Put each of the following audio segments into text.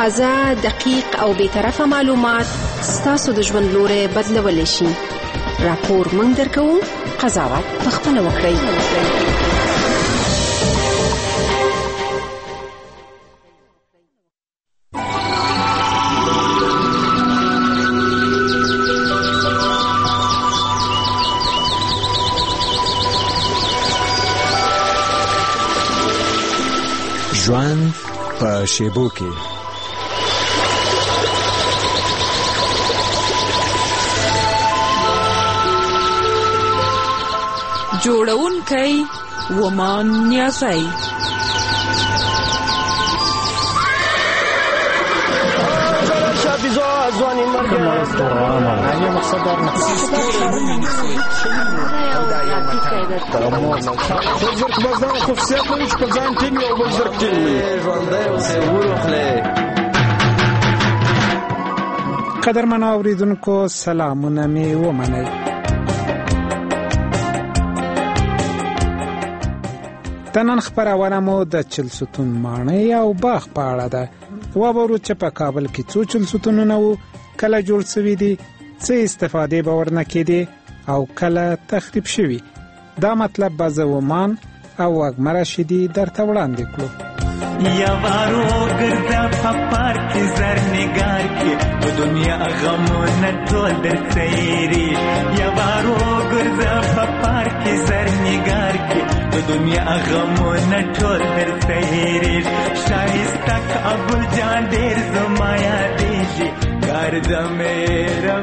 تازه، دقیق او بیطرفه معلومات ستاسو د ژوند لوری بدلولی شي. راپور موږ درکوو، قضاوت پخپله وکړئ. ژوند په شیبو کې. جوړونکی ومان نیازی. قدرمن اوریدونکو سلامونه می ومنئ. د نن خپرونه مو د چلستون ماڼۍ او باغ په اړه ده. وګورو چې په کابل کې څو چلستونونه وو، کله جوړ شوي دي، څه استفادې به ورنه کېدې او کله تخریب شوي. دا مطلب به زه ومان او وږمه راشدي درته وړاندې کړو. یوارو ګرځه په پارک زرنګار کې په دنیا غمونه ټول در سیری. یوارو ګرځه په پارک زرنګار کې په دنیا غمونه ټول در سیری. شایسته ابو جان ډېر زمایا دیږي ګرځه مېره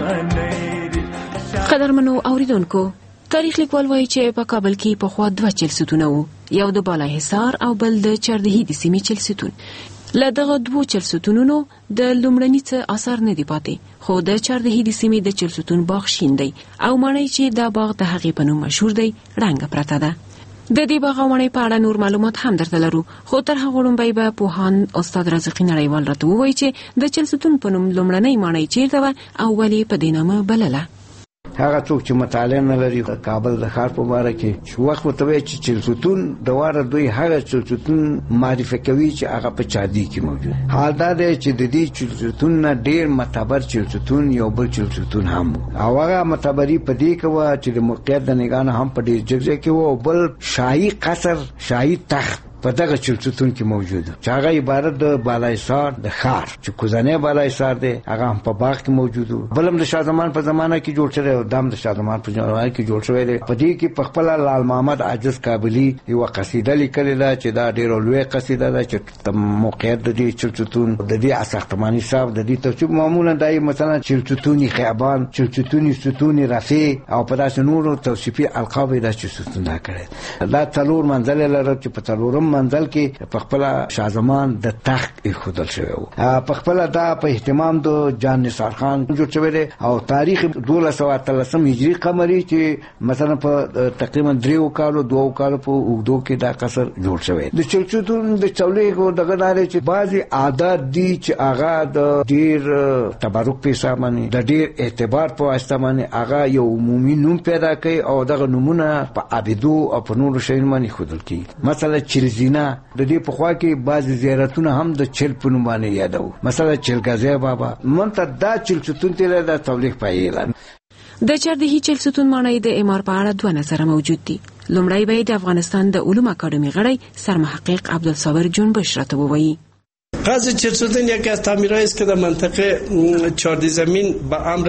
ومنېری. قدرمنو اوریدونکو، تاریخ لیکوال وایي چې په کابل کې پخوا 2 چلستونه وو، یو د بالا حصار او بل د چردهي د سیمې چلستون. له دغه 2 چلستونونو د لومړني څه اثر نه دی پاتې، خو د چردهي د سیمې د چلستون باغ شین دی او ماڼۍ چې دا باغ د هغې په نوم مشهور دی رنګه پرته ده. د دې باغ او ماڼۍ په اړه نور معلومات هم درته لرو، خو تر هغه وړاندې به پوهاند استاد رزقي نړیوال راته ووایي چې د چلستون په نوم لومړنۍ ماڼۍ چیرته وه او ولې په دې نامه بلله. هغه څوک چې مطالعه نه لري د کابل د ښار په باره کې چې وخت ورته وایي چې چلستون د واره دوی هغه چلستون معرفي کوي چې هغه په چادي کې موجود. حال دا دی چې د دې چلستون نه ډېر معتبر چلستون یو بل چلستون هم او هغه معتبري په دې کې وه چې د موقعیت د نګاه نه هم په ډېر جګ کې وه او بل شاهي قصر، شاهي تخت په دغه چلستون کې موجود چې هغه عبارت د بالایسار د ښار چې کوزنې بالایسار دی هغه هم په باغ کې موجود و. بل هم د شاه زمان په زمانه کې جوړ شوی او دام د شاه زمان په زمانه کې جوړ شوی دی. په دې کې په خپل لال محمد عاجز کابلی یو قصیده لیکلې ده چې دا ډېره لویه قصیده ده چې د موقعیت د دې چلستون د دې ساختماني صاحب د دې توصیف معمولا دای مثلا چلستونی خیابان، چلستونی ستون رفیع او په داسې نورو توصیفي القاب د چلستون دا کړی. دا څلور منزل لري چې په څلورم منزل کې په خپل شاه زمان د تخت ایښودل شوی و. په خپل دا په اهتمام د جان نثار خان جوړ شوی دی او تاریخ 1213 هجری قمری چې مثلا په تقریبا 3 کالو 2 کالو په اوږدو کې دا قصر جوړ شوی. د چلستون د چولېګو دغه لارې چې بعضي عادات دي چې هغه د ډېر تبرک په حساب باندې د ډېر اعتبار په واسطه باندې هغه یو عمومي نوم پیدا کوي او دغه نومونه په عابدو او په نورو شیانو باندې ښودل کېږي. مثلا چلزینه د دې په خوا کې بعضې زیارتونه هم د چل په نوم باندې یادوو، مثلا چلګازی بابا. منته دا چلستون تیره د تولیق پایله. د چردهي چلستون ماڼۍ د اعمار په اړه 2 نظره موجود دي. لومړی به د افغانستان د علوم اکاډمي غړی سرمحقق عبدالصابر جنبش راته ووایي. قصد چلستون یکی از تعمیرهایی است که در منطقه چاردی زمین به امر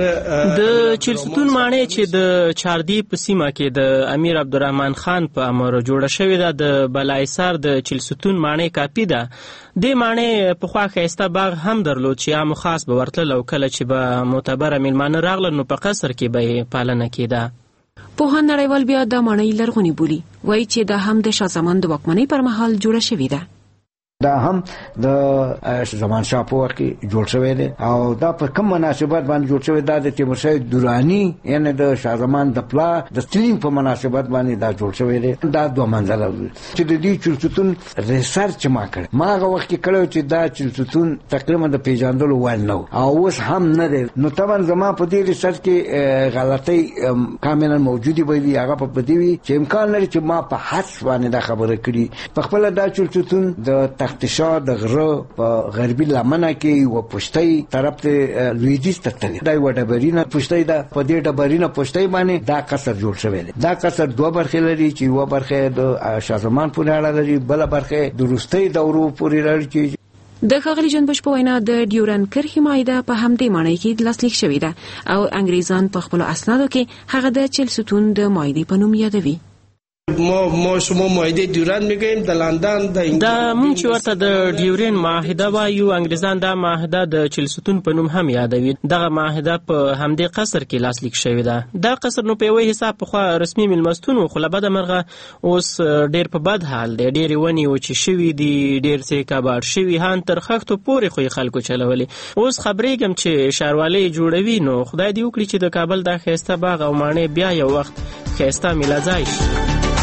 د چلستون ماڼۍ چې د چاردی په سیمه کې د امیر عبدالرحمن خان په امر جوړه شوې ده د بالایسار د چلستون ماڼۍ کاپي ده. د ماڼۍ په خوا ښایسته باغ هم درلود چې عام خاص به ورتلل او کله چې به معتبره میلمانه راغلل نو په قصر کې به یې پالنه کېده. پوهاند نړیوال بیا دا ماڼۍ لرغونې بولي، وایي چې دا هم د شاه زمان د واکمنۍ پر مهال جوړه شوې ده. دا هم د زمانشاه په وخت کې جوړ شوی دی او دا په کوم مناسبت باندې جوړ شوی دا د تیمورشاه درانی یعنی د شاه زمان د پلا د سلیم په مناسبت باندې دا جوړ شوی دی. دا 2 منزله چې د دې چلستون ریسرچ ما کړ. ما هغه وخت کې کړو چې دا چلستون تقریبا د پیژندلو وړ نه او اوس هم نه دی. نو طبعا زما په دې ریسرچ کې غلطۍ کاملا موجودي وي. هغه په دې وی چې امکان لري چې ما په حس باندې دا خبره کړي. په خپل دا چلستون د تختشا د غره په غربي لمنه کې و پښتۍ طرف ته لویدیځ ته تللی دا یو ډبرینه پښتۍ ده. په دې ډبرینه پښتۍ باندې دا قصر جوړ شوی دی. دا قصر دوه برخې لري چې یو برخه د شاه زمان پورې اړه لري، بل برخه د وروستۍ دورو پورې اړه لري. د ښاغلي جنبش په وینا د ډیورن کرښې معاهده په همدې معنی کې لاسلیک شوې ده او انګریزان په خپل اسنادو کې هغه د چل ستون د معاهدې په نوم یادوي. ما شما معاهده ډیورن میگیم د لندن دا مونږ چې ورته د ډیورن معاهده وایو، انګریزان دا معاهده د چل ستون په نوم هم یادوي. دغه معاهده په همدې قصر کې لاسلیک شوې ده. دا قصر نو په یوه حساب په خوا رسمي میلمستون و، خو له بده مرغه اوس ډیر په بد حال دی. ډېرې ونې وچې شوي دي، ډېر څه کباړ شوي، هان تر خښتو پورې خو یې خلکو چلولې. اوس خبرېږم چې ښاروالۍ جوړوي، نو خدای دې وکړي چې د کابل دا ښایسته باغ او ماڼۍ بیا یو وخت ښایسته میله‌ځای شي.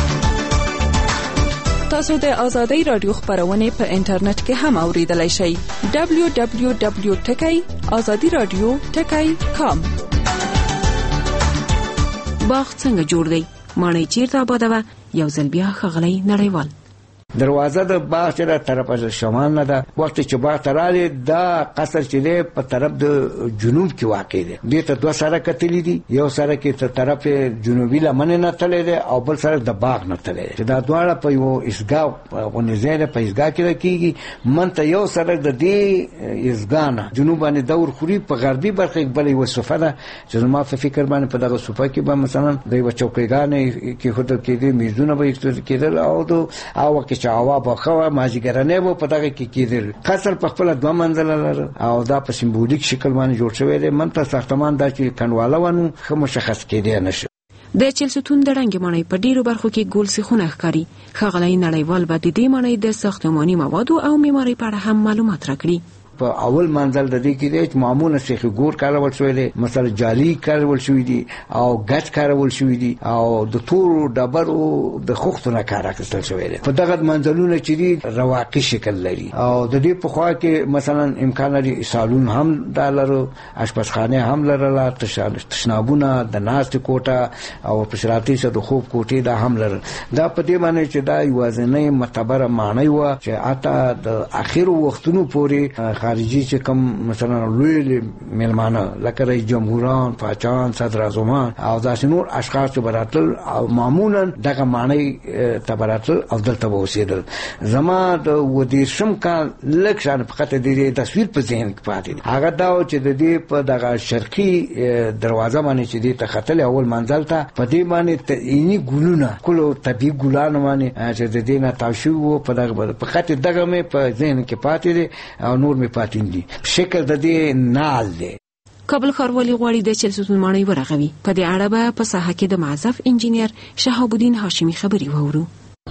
تاسو د آزادۍ رادیو خبرونه په انټرنیټ کې هم اوریدلای شئ. www.azadiradio.com باغ څنګه جوړ دی؟ ماڼۍ چیرته آباده وه؟ یو ځل بیا ښاغلی نړیوال. دروازه د باغ چې د طرف شمال نه ده. وخت چې باغ ته راغلی دا قصر چې دی په طرف د جنوب کې واقع دی. دې ته دوه سړک کتلي دي، یو سړک کې تر طرف جنوبي لمنې نه تللی دی او بل سړک د باغ نه تللی دی. دا دواړه په یو اسګا غونې ځای دی، په اسګا کې کېږي. منته یو سړک د دې اسګا نه جنوب باندې دور خوري، په غربي برخه کې بل یو صفه ده چې زما په فکر باندې په دغه صفه کې به مثلا د یو چوکیګانې کې خود کېدې، میزونه به کېدل او وکه چې هوا به خو ماجیګرنه وو په دغه کې کېدل. قصر په خپل دوه منزله لري او دا په سمبولیک شکل باندې جوړ شوی دی. منته ساختمان دا چې کنواله ونه خو مشخص کېدی نشي. د چل ستون د رنګ ماڼۍ په ډیرو برخو کې ګول سیخونه ښکاري. ښاغلی نړیوال به د دې ماڼۍ د ساختماني موادو او معمارۍ په اړه هم معلومات راکړي. په اول منزل د دې کې د معموله سیخ ګور کارول شوی دی، مثلا جالي کارول شوی دی او ګچ کارول شوی دی او د تور ډبرو د خښتونه کار اخیستل شوی دی. په دغه منزلونه چې دی رواقي شکل لري او د دې په خوا کې مثلا امکان لري سالون هم دالر، اشپزخانه هم لرله، تشنابونه، د ناست کوټه او پشراتي څخه د خوب کوټې دا هم لرل. دا په دې باندې چې دا یوازینی معتبره معنی و چې اته د اخیرو وختونو پورې خارجي چې کوم مثلا لوی میلمانه لکه رئیس جمهوران، پاچان، صدر اعظمان او داسې نور اشخاص براتل او معمولا دغه معنی تبراتل او دلته وسیدل. زما د ودیشم کال لکشان فقط د تصویر په ذهن کې پاتې هغه دا چې د دې په دغه شرقي دروازه باندې چې د تختل اول منزل ته په دې باندې اینی ګلونه کلو طبيعي ګلان باندې چې د دې نه تاسو په دغه فقط دغه مې په ذهن کې پاتې دي او نور مې پاتې دي. شکل د دې نال دی. کابل ښاروالي غواړي د چل ستون ماڼۍ ورغوي. په دې اړه به په ساحه کې د معزف انجینیر شهاب الدین هاشمی خبري وورو.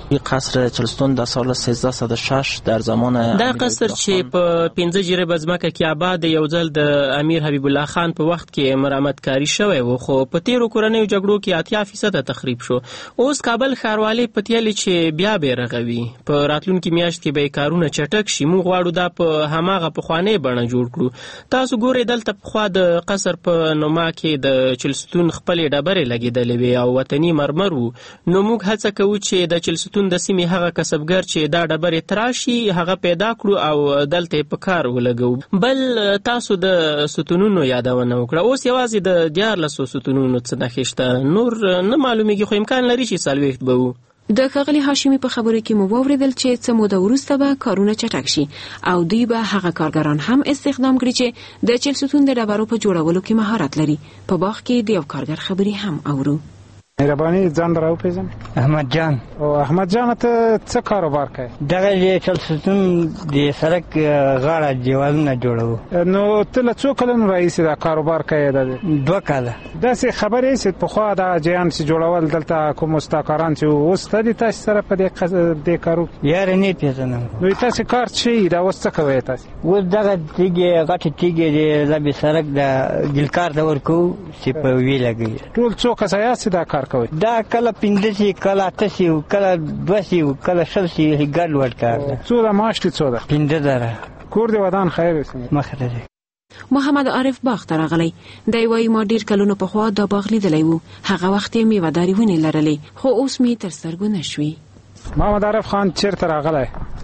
قصر چلستون در سال 1306 در زمان دا قصر چې په 15 جریب ځمکه کې آباد یو ځل د امیر حبیب الله خان په وخت کې مرمت کاری شوی و، خو په تیرو کورنیو جګړو کې 80% تخریب شو. اوس کابل ښاروالي پتیلې چې بیا به رغوي. په راتلونکي میاشت کې به کارونه چټک شي. موږ غواړو دا په هماغه پخوانی بڼه جوړ کړو. تاسو ګورئ دلته پخوا د قصر په نوما کې د چلستون خپل ډبرې لګېدلې وي او وطني مرمر وو. نو موږ هڅه کوو چې د چلستون د سیمې هغه کسبګر چې دا ډبرې تراشي هغه پیدا کړو او دلته په کار ولګو. بل تاسو د ستونونو یادونه وکړه. اوس یوازې د 14 ستونونو څه نخښته نور نه معلومیږي، خو امکان لري چې 40 به وو. د ښاغلي هاشمی په خبرو کې مو واوریدل چې څه موده وروسته به کارونه چټک شي او دوی به هغه کارګران هم استخدام کړي چې د چل ستون د ډبرو په جوړولو کې مهارت لري. په باغ کې د یو کارګر خبري هم اورو. مهرباني ځان راو پیژن. احمد جان. او احمد جان ته څه کاروبار کوي؟ دغه چل ستون د سړک غاړه دیوالونه جوړو. نو ته له څو کلونو راځي دا کاروبار کوي؟ 2 کاله. دا څه خبرې چې په خوا دا جیان چې جوړول دلته کوم مستقران چې اوس ته تاسو سره په دې کارو یار نه پیژنم. نو تاسو کار چی دا اوس څه کوي تاسو؟ و دغه تیګه غټه تیګه د لبي سړک د ګلکار د ورکو چې په وی لګي. ټول څو کسایات دا کار کوي؟ دا کله 15 کله 8 کله 2 کله 6 ګډ وډ کار. څو د معاش څه ده؟ 15 کور دی ودان خیر وسنه مخرج. محمد عارف باغ ته راغلی. دی وایي ما ډیر کلونو په خوا دا باغ لیدلی وو. هغه وخت یې میوهداري ونې لرلې خو اوس می تر سترګو نشوي. محمد عارف خان چیرته راغلی؟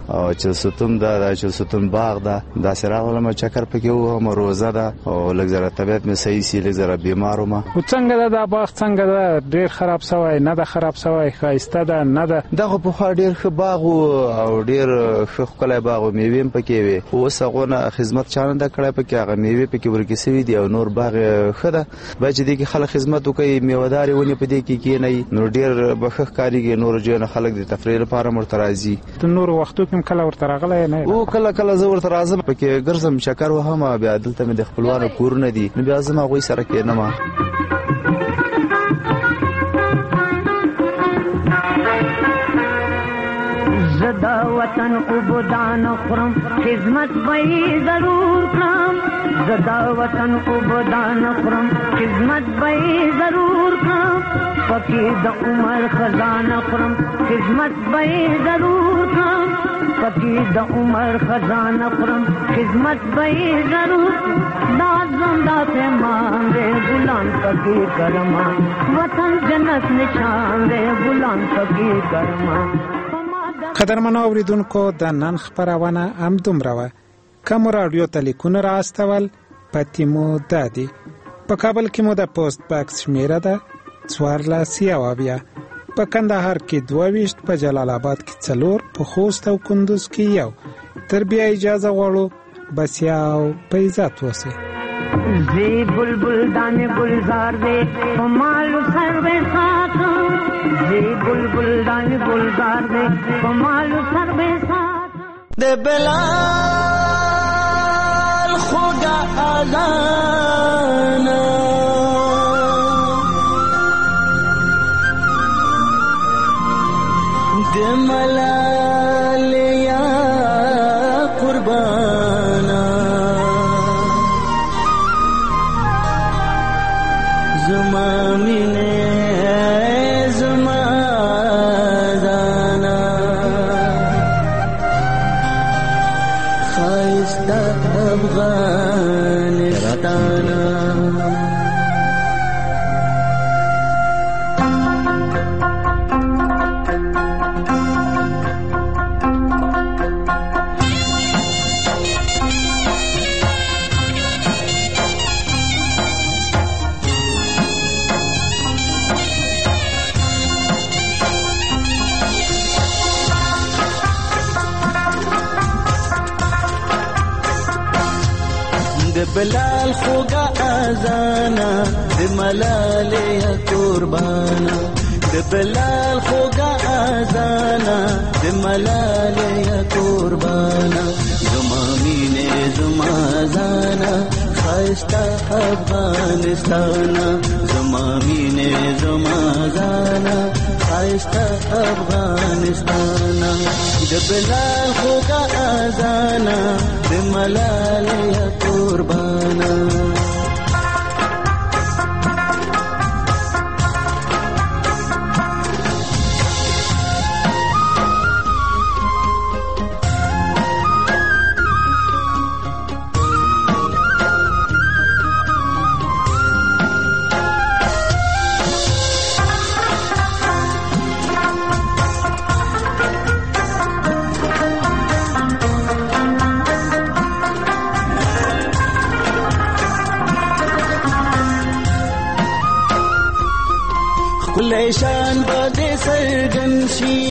او چلستون دا چلستون باغ دا سراغ لمه چکر پکې و هم روزه ده او لږ زره طبیعت مې صحیح سي لږ زره بیمار وم. څنګه دا باغ څنګه ده ډیر خراب شوی نه ده خراب شوی ښایسته ده نه ده؟ دغه پخوا ډیر ښه باغ او ډیر ښه ښکلی باغ و میوې هم پکې وې. اوس هغونه خدمت چا نه ده کړی پکې هغه میوې پکې ورکې سوي دي او نور باغ ښه ده. باید چې دې کې خلک خدمت وکړي میوهدارې ونې په دې کې کښېنوي نو ډیر به ښه ښکارېږي. نورو ځایونو خلک د تفریح لپاره هم ورته راځي. د نورو وختو کې هم کله ورته راغلی نه یې؟ او کله زه ورته راځم پکې ګرځم چکر وهم بیا دلته مې د خپلوانو کورونه دي نو بیا زما هغوی سره کښېنم. زدا وطن عبودان خورم خدمت بئی ضرور کرم. زدا وطن عبودان خورم خدمت بئی ضرور کرم. پکی د عمر خزانه خورم خدمت بئی ضرور کرم. پکی د عمر خزانه خورم خدمت بئی ضرور. نازم دا پیمان دے بلان پکی کرما وطن جنت نشان دے بلان پکی کرما. قدرمنو اوریدونکو د نن خپرونه هم دومره وه. کوم راډیو ته لیکونه را استول پتی مو دادي. په کابل کې مو د پوسټ باکس شمیره ده 14 په کندهار کې 22 په جلال آباد کې 4 په خوست او کندوز کې 1. تر بیا اجازه غواړو بس یاو په عزت اوسئ. زی بلبل دانے گلزار دے کمال سر بے ساتھ. زی بلبل دانے گلزار دے کمال سر بے ساتھ. دے بلال خدا آزان دے ملال یا قربانا زمامine zamazana khaista afghanistan. بلال خوگا آزانا د ملال یا قربانا. د بلال خوگا آزانا د ملال یا قربانا. زمامین زمازانا خاصتا افغانستانا. زمامین زمازانا خاصتا افغانستانا. د بلال خوگا آزانا د ملال یا قربانا.